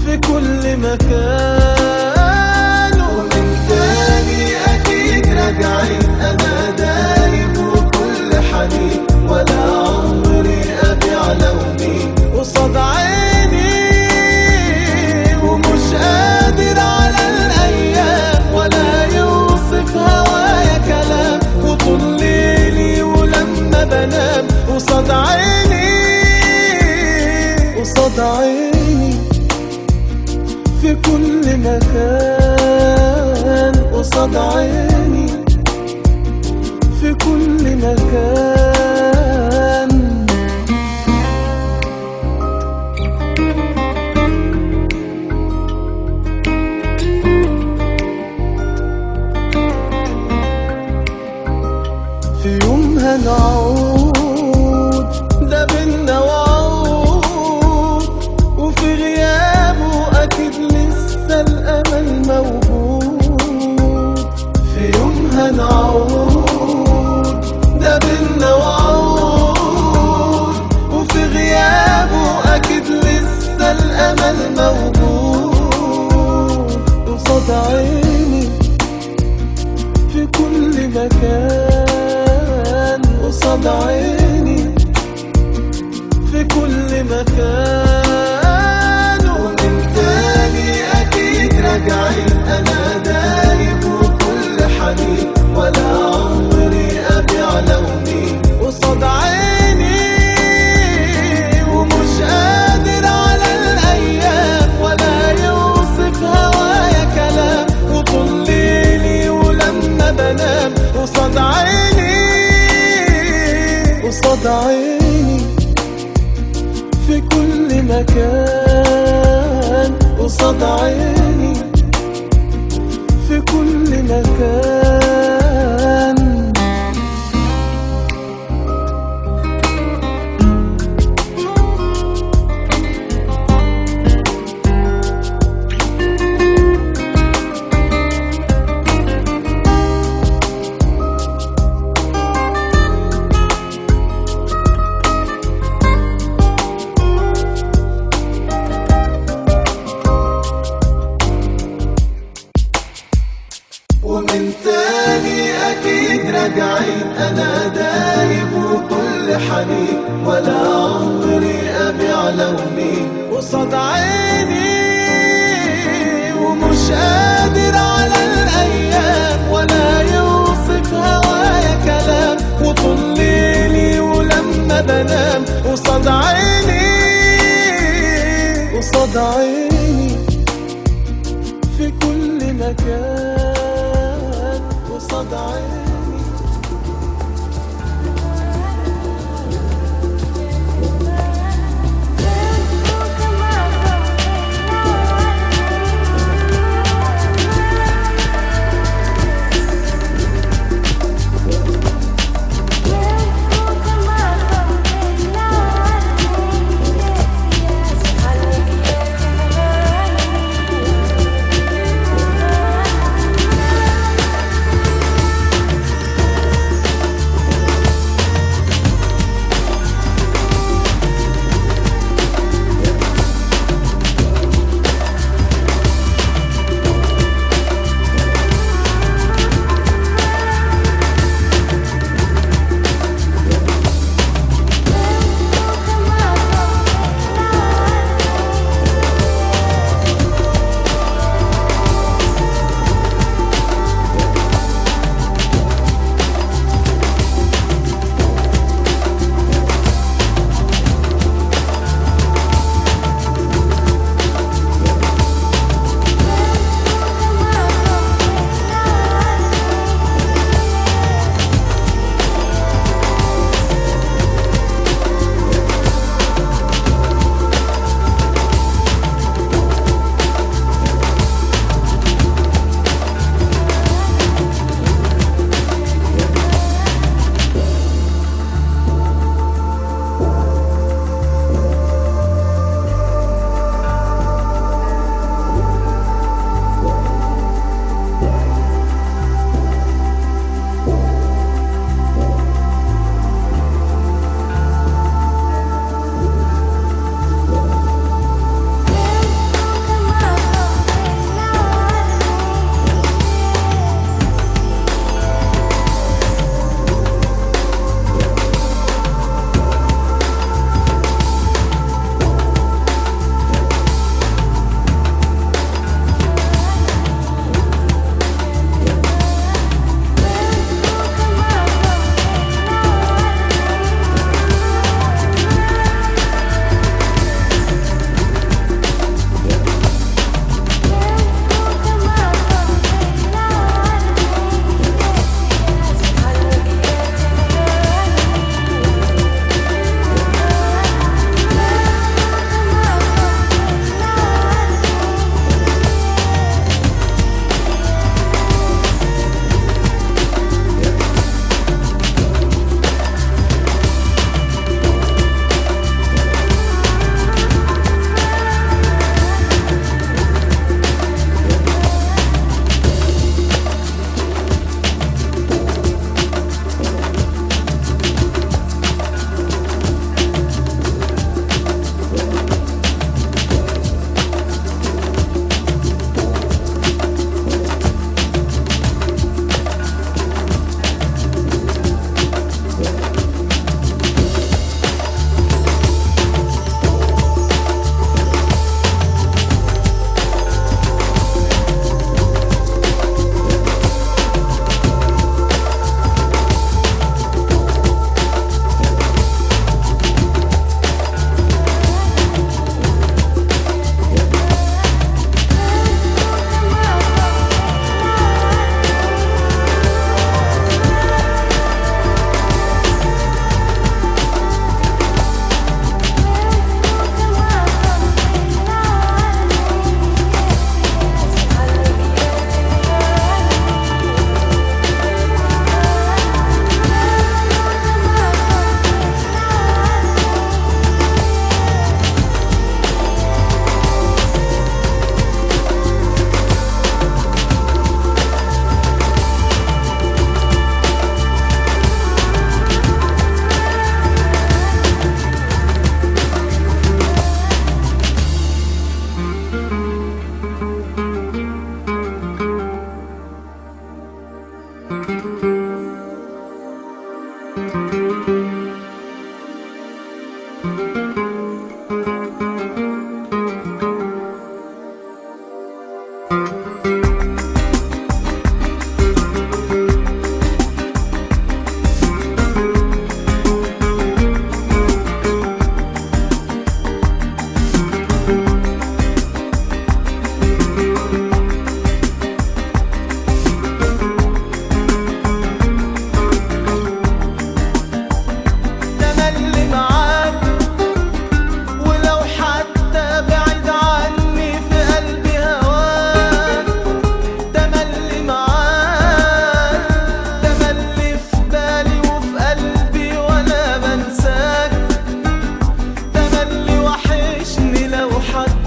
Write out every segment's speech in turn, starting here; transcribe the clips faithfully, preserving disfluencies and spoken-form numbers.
في كل مكان. ومن تاني أكيد راجعين، أنا دايب وكل حنين، ولا عمري أبيع لوني قصاد عيني. ومش قادر على الأيام ولا يوصف هوايا كلام، وطول ليلي ولما بنام قصاد عيني قصاد عيني في كل مكان. قصاد عيني في كل مكان. في يوم هنعود، ده بينا وعود، وفي غيابه أكيد لسه الأمل موجود. في يوم هنعود، ده بينا وعود، وفي غيابه أكيد لسه الأمل موجود. قصاد عيني في كل مكان. قصاد عيني في كل مكان. ومن تاني أكيد راجعين، أنا دايب وكل حنين، ولا عمري أبيع لوني قصاد عيني. ومش قادر على الأيام ولا يوصف هوايا كلام، وطول ليلي ولما بنام قصاد عيني قصاد عيني في كل مكان. قصاد عيني في كل مكان. ومن تاني أكيد راجعين، أنا دايب وكل حنين، ولا عمري أبيع لوني قصاد عيني. ومش قادر على الأيام ولا يوصف هوايا كلام، وطول ليلي ولما بنام قصاد عيني قصاد عيني في كل مكان. قصاد عيني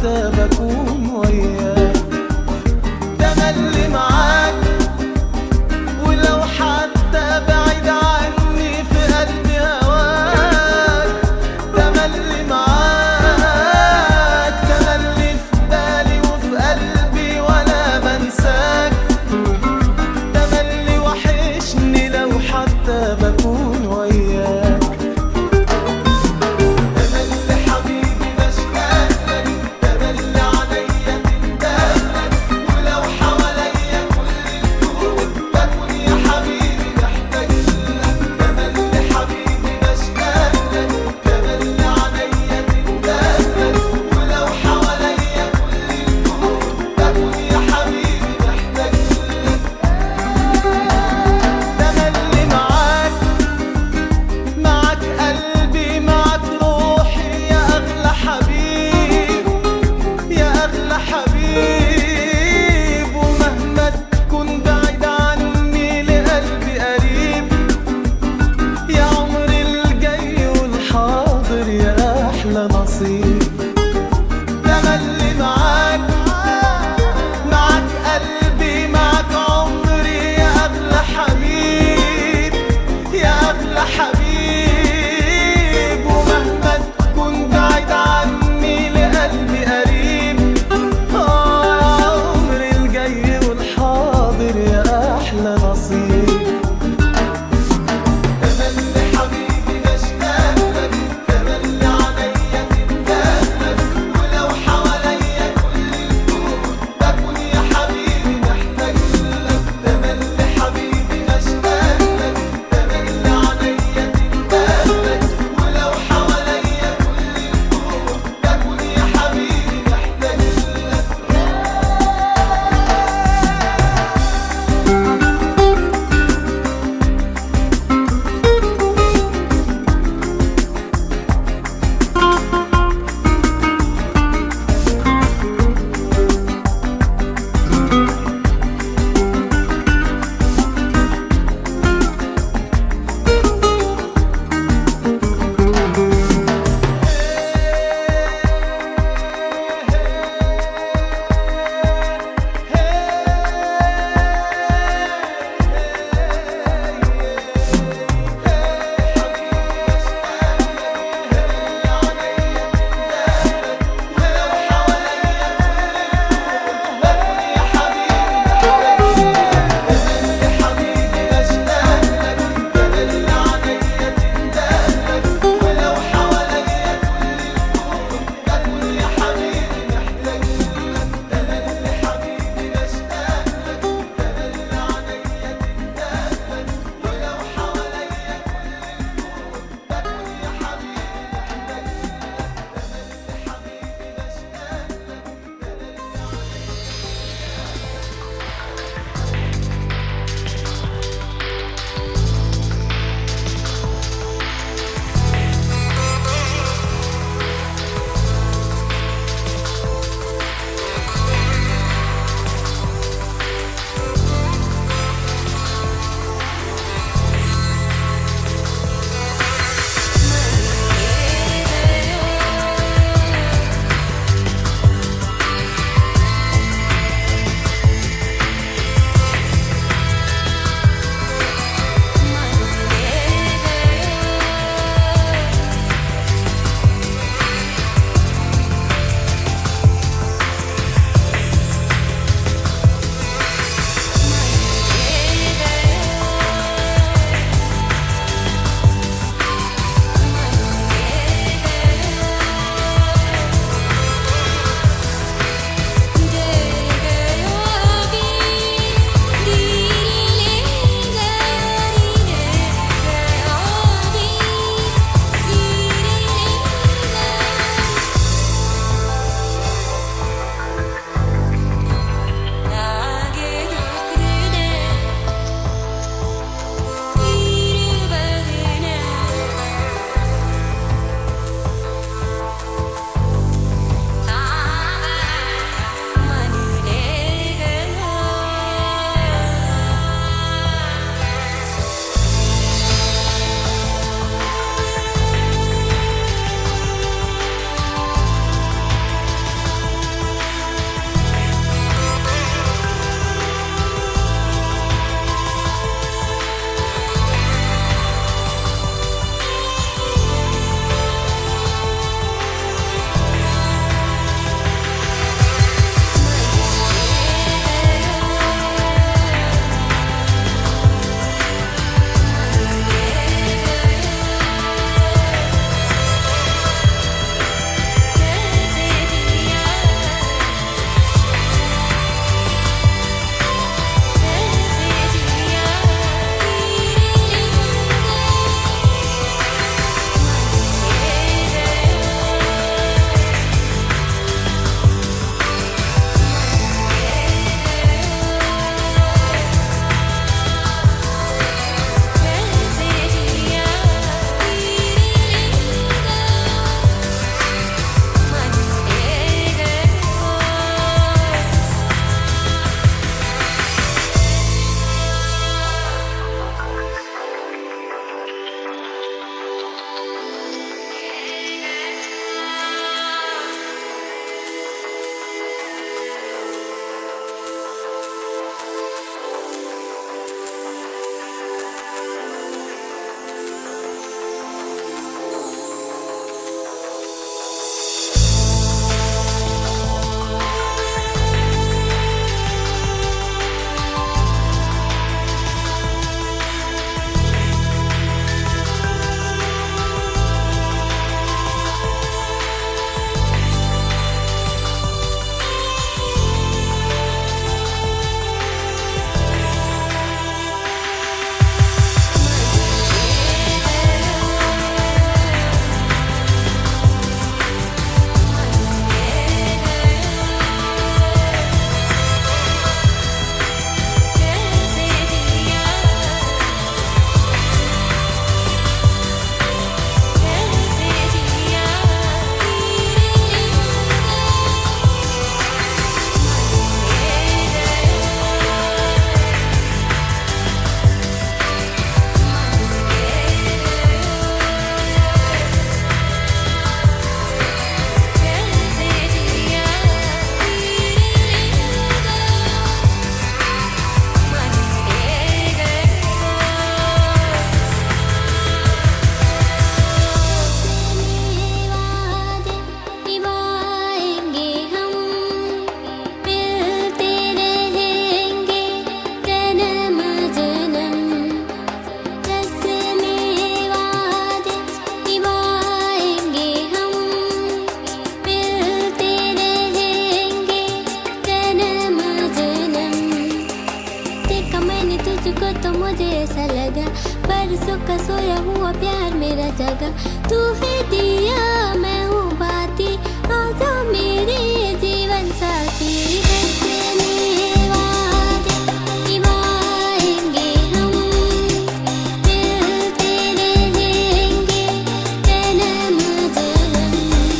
حتى بكون وياك. تملي معاك ولو حتى بعيد عني في قلبي هواك. تملي معاك تملي في بالي وفي قلبي ولا بنساك. تملي وحشني لو حتى بكون وياك. تملي حبيبي بشتاق لك، تملي عليا تندهلي، जैसा लगा, बरसों का सोया हुआ प्यार मेरा जगा। तू है दिया मैं हूँ बाती, आजा मेरे जीवन साथी। हंसने वादे निभाएंगे हम, मिलते रहेंगे जन्म जन्म।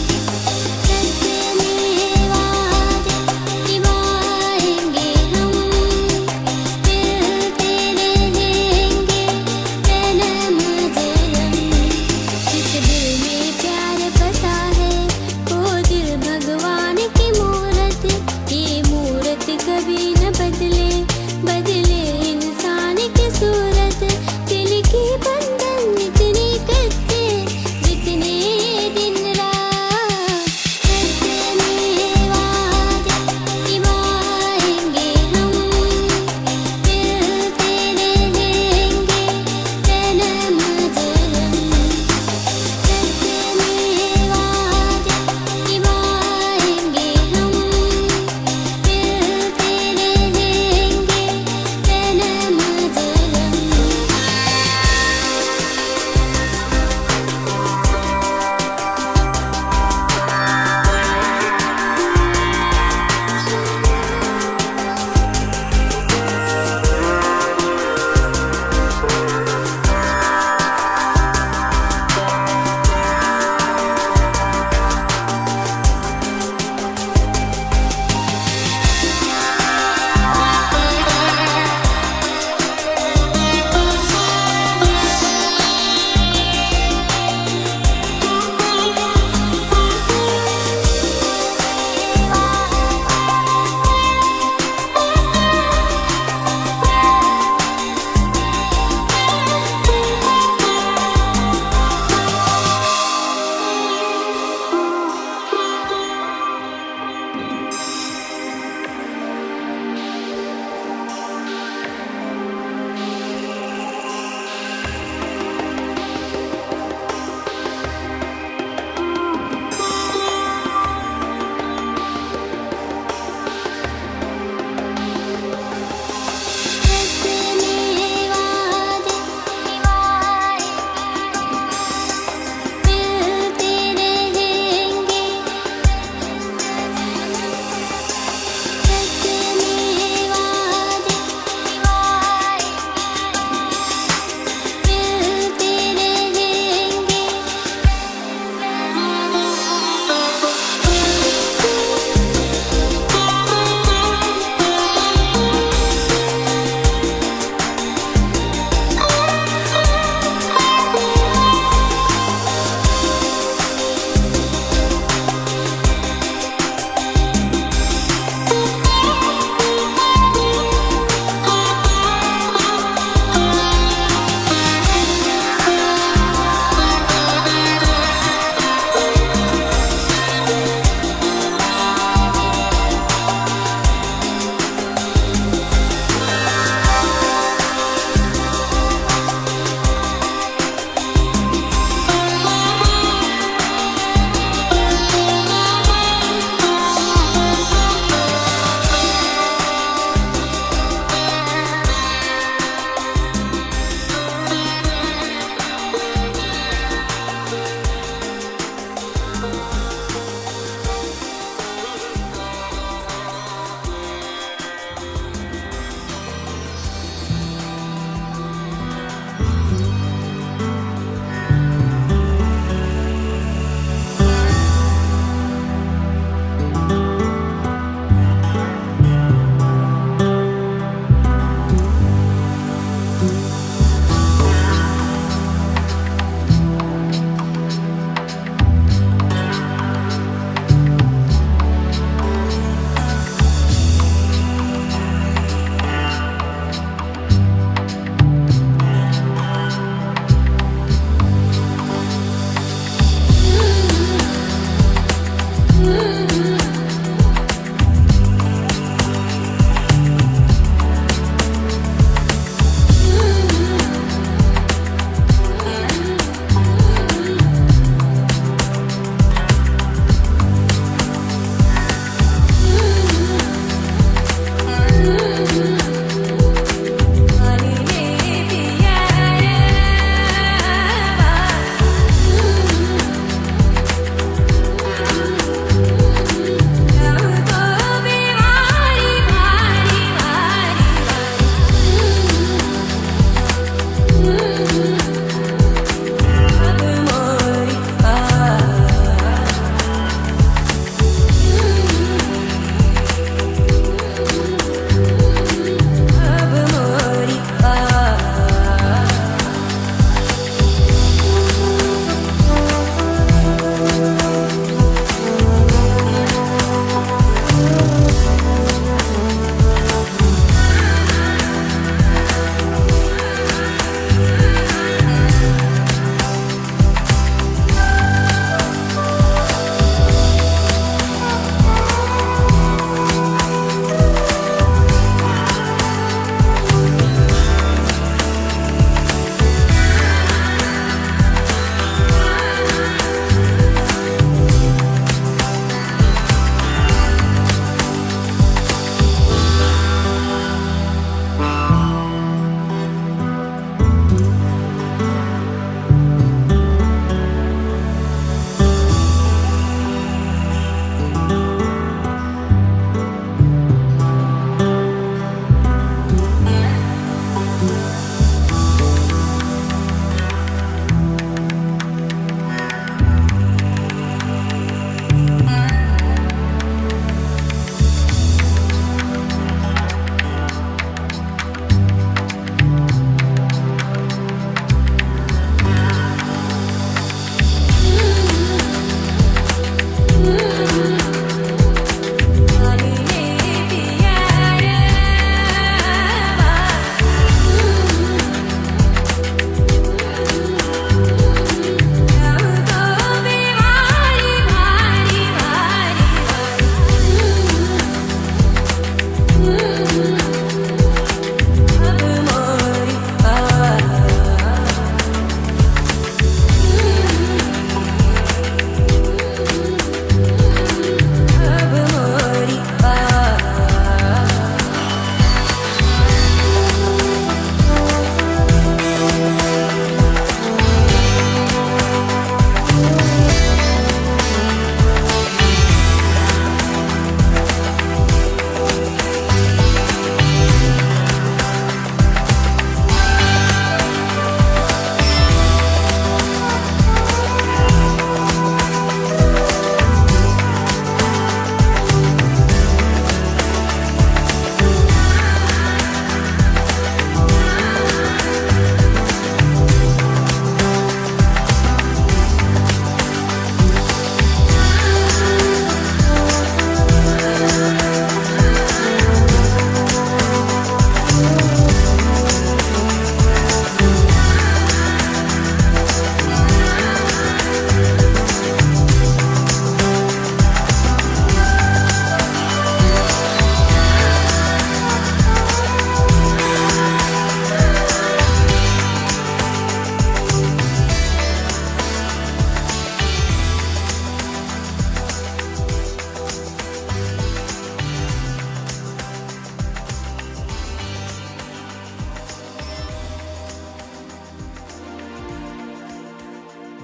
हंसने वादे निभाएंगे हम, मिलते रहेंगे जन्म जन्म। जिस दिल में प्यार बसा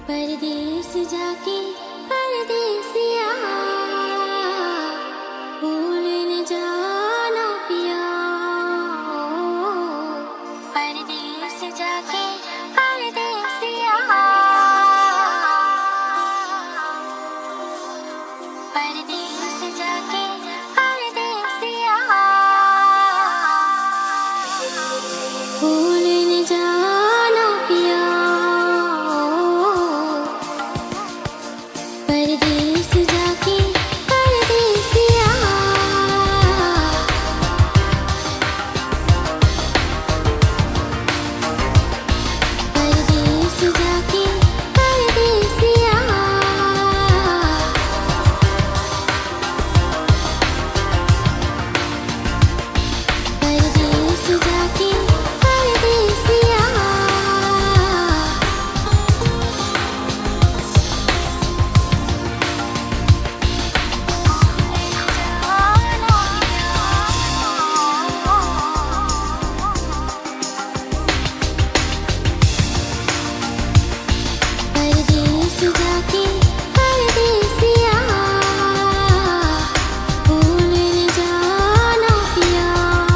परदेस जाके परदेसिया भूल न जाना पिया परदेस जाके परदेसिया परदेस जाके परदेसिया भूल न जाना पिया परदेस जाके परदेसिया परदेस जाके परदेसिया परदेस जाके परदेसिया परदेस जाके परदेसिया भूल न जाना पिया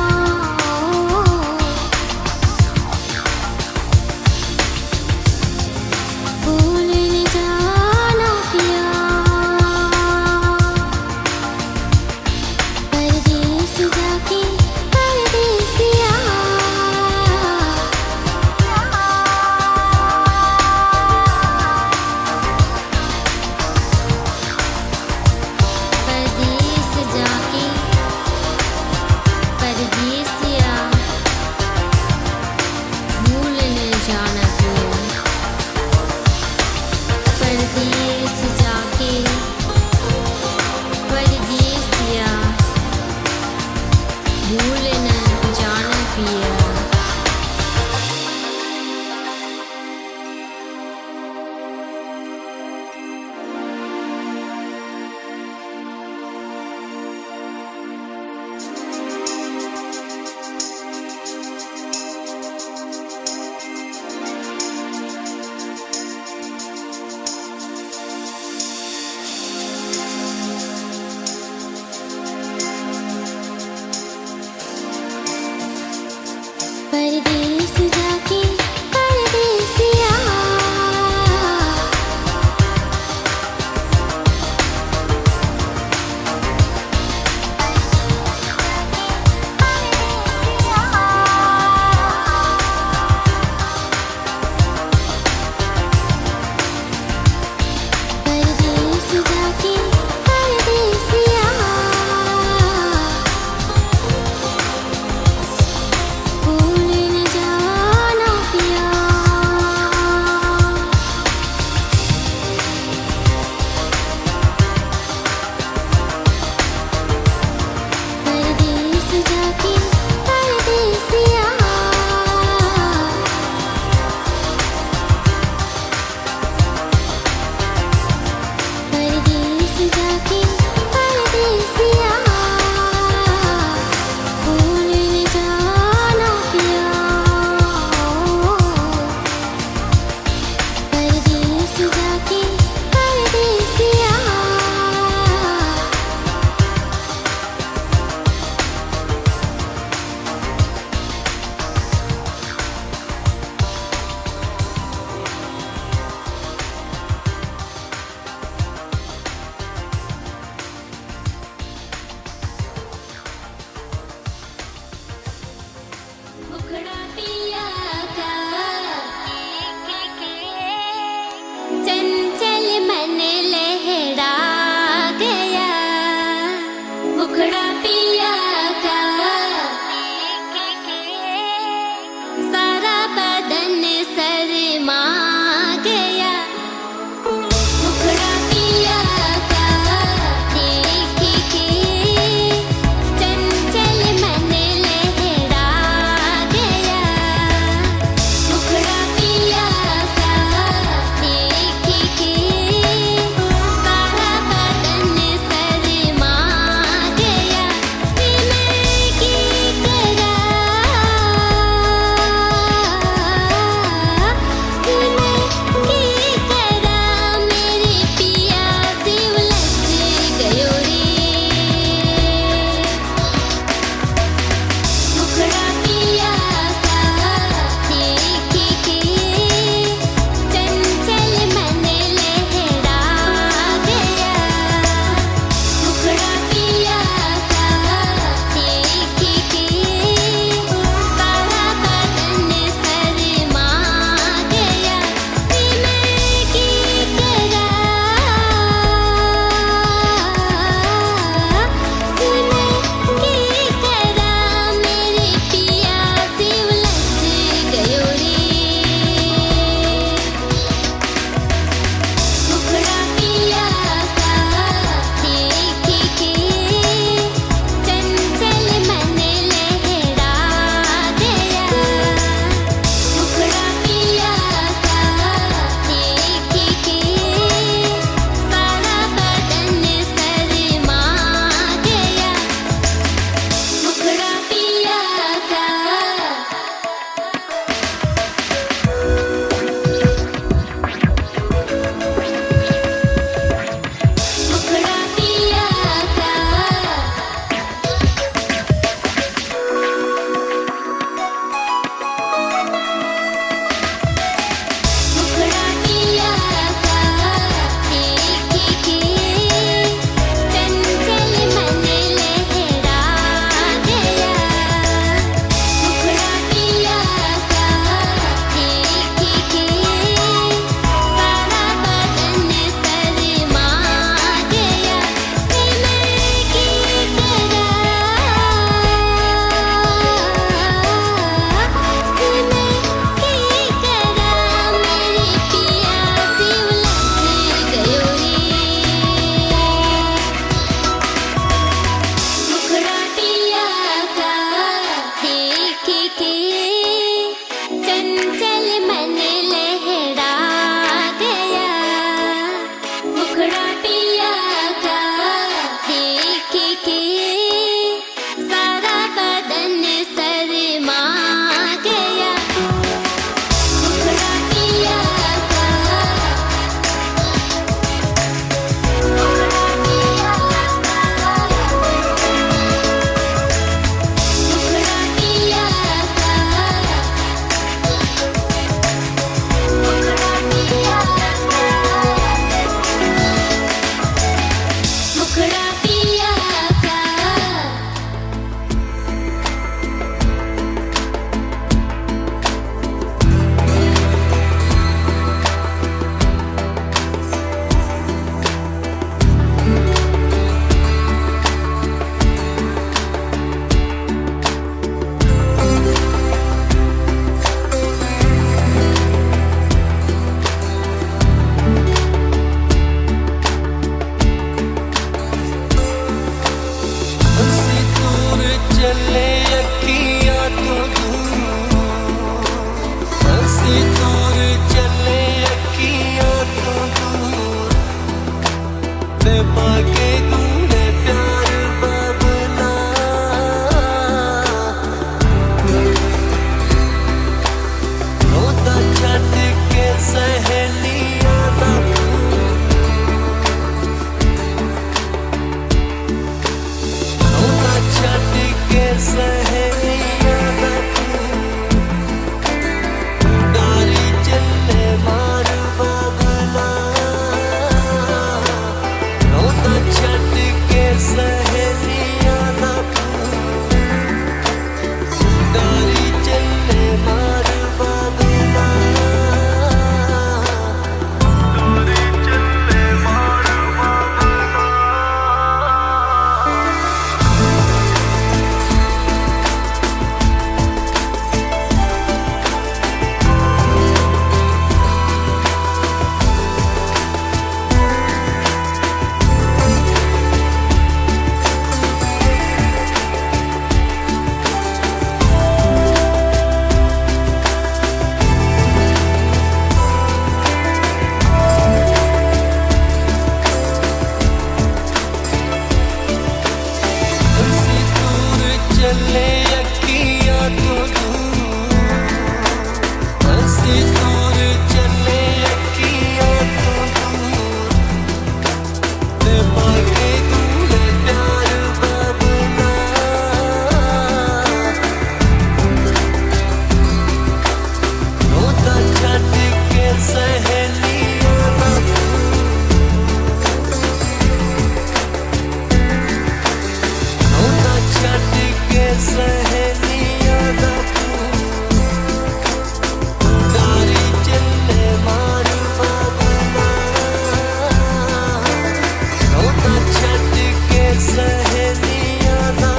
भूल न जाना पिया परदेस जाके परदेसिया परदेस जाके परदेसिया भूल न जाना पिया परदेस जाके परदेसिया भूल न जाना पिया परदेस जाके परदेसिया परदेस जाके परदेसिया भूल न जाना पिया परदेस जाके परदेसिया परदेस जाके परदेसिया भूल न जाना पिया परदेस जाके परदेसिया मुखड़ा पिया का चंचल मन लहरा गया मुखड़ा पिया का सारा बदन शर्मा गया मुखड़ा पिया का देख के चंचल मन लहरा गया मुखड़ा पिया का देख के सारा बदन शर्मा गया चले अखियां तो दूर हंसी दूर चले अखियां तो दूर ते पाके तूने प्यार बाबला रोता छट के सहेलियां दा रोता छट के सहेलियां दा डारी चले मार बाबला रोता छट के सहेलियां दा डारी चले मार बाबला डारी चले मार बाबला हंसी दूर चले अखियां तो दूर हंसी दूर चले अखियां तो दूर ते पाके तूने प्यार बाबला रोता छट के सहेलियां दा रोता छट के सहेलियां दा डारी चले मार बाबला रोता छट के सहेलियां दा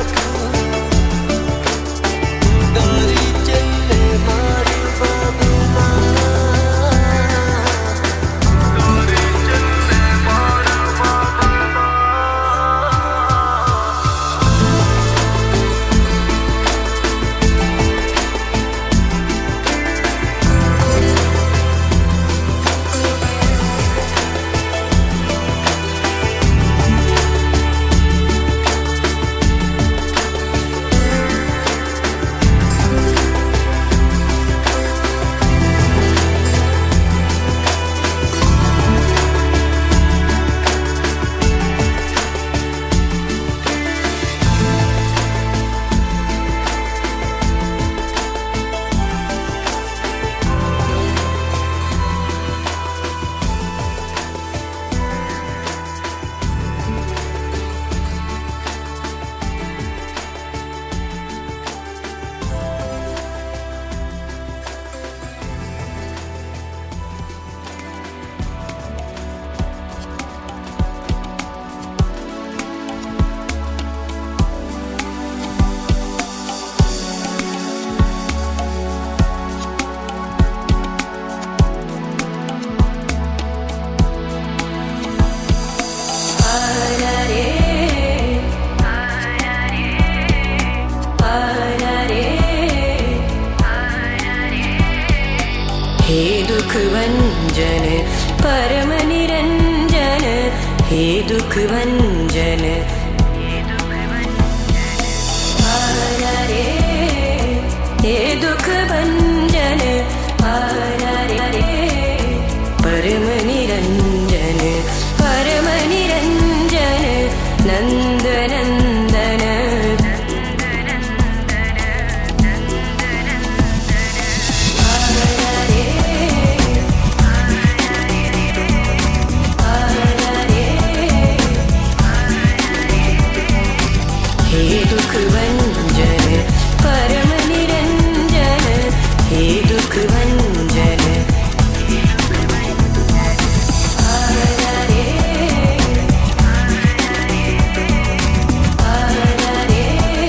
डारी चले मार बाबला डारी चले मार बाबला हे दुख भंजन परम निरंजन हे दुख भंजन आरा रे हे दुख भंजन आरा रे परम निरंजन परम निरंजन नंद नंदन हे दुख भंजन परम निरंजन हे दुख भंजन आरा रे आरा रे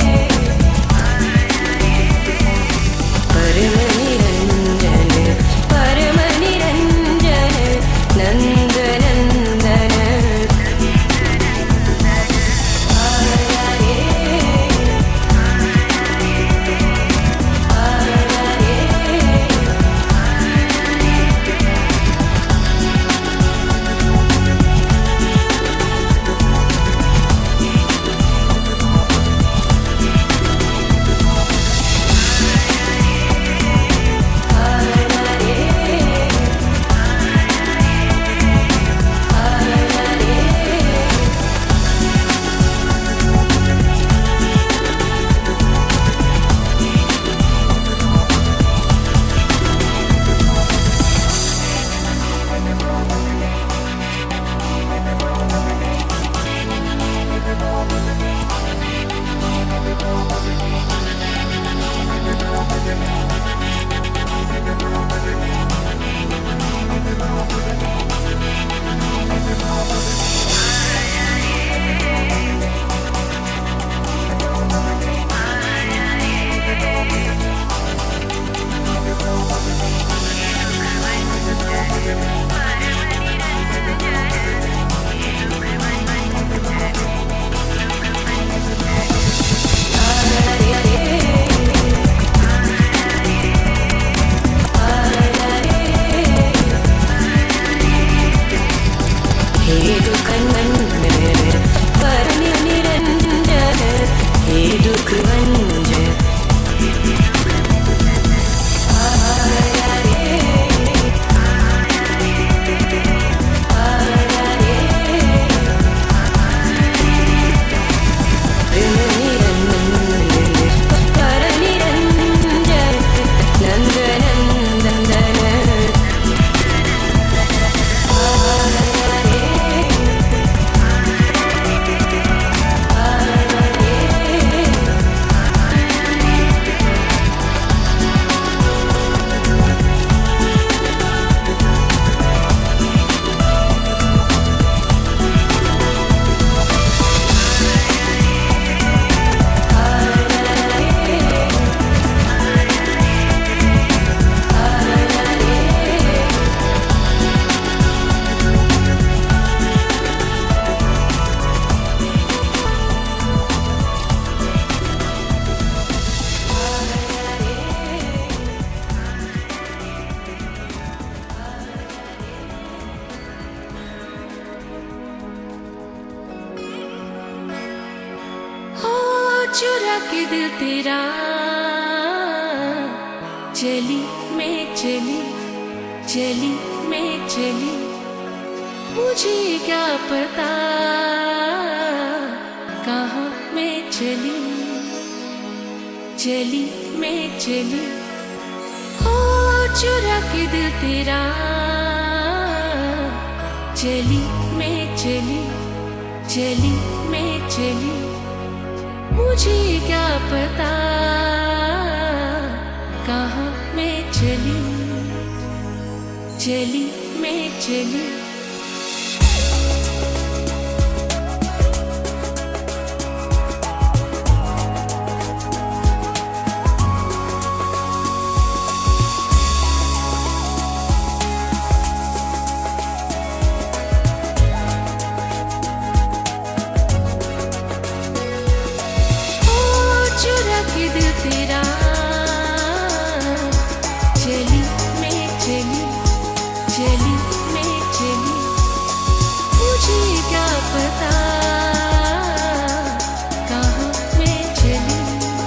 परम निरंजन परम निरंजन नंद नंदन आरा रे चुरा के दिल तेरा, चली मैं चली, चली मैं चली, मुझे क्या पता कहाँ मैं चली, चली मैं चली। ओ चुरा के दिल तेरा, चली मैं चली, चली मैं चली, मुझे क्या पता कहाँ मैं चली, चली मैं चली। तेरा चली मैं चली, चली मैं चली, मुझे क्या पता कहाँ मैं चली,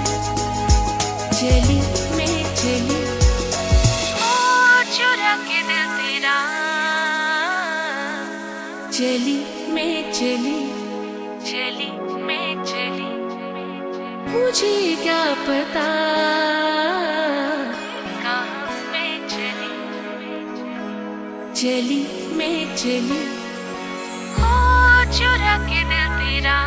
चली मैं चली। ओ चुरा के दिल तेरा, चली मैं चली, चली मैं चली, मुझे क्या पता कहाँ मैं चली, चली मैं चली। ओ चुरा के दिल तेरा,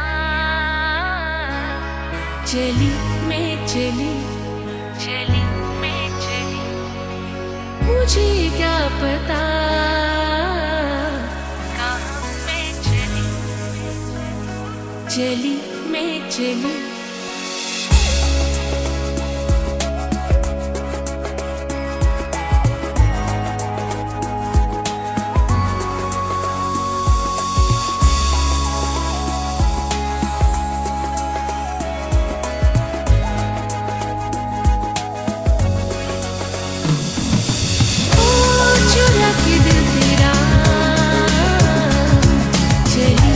चली मैं चली, चली मैं चली, मुझे क्या पता कहाँ मैं चली, चली मैं चली।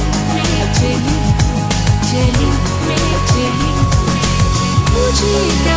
चली मैं चली, मुझे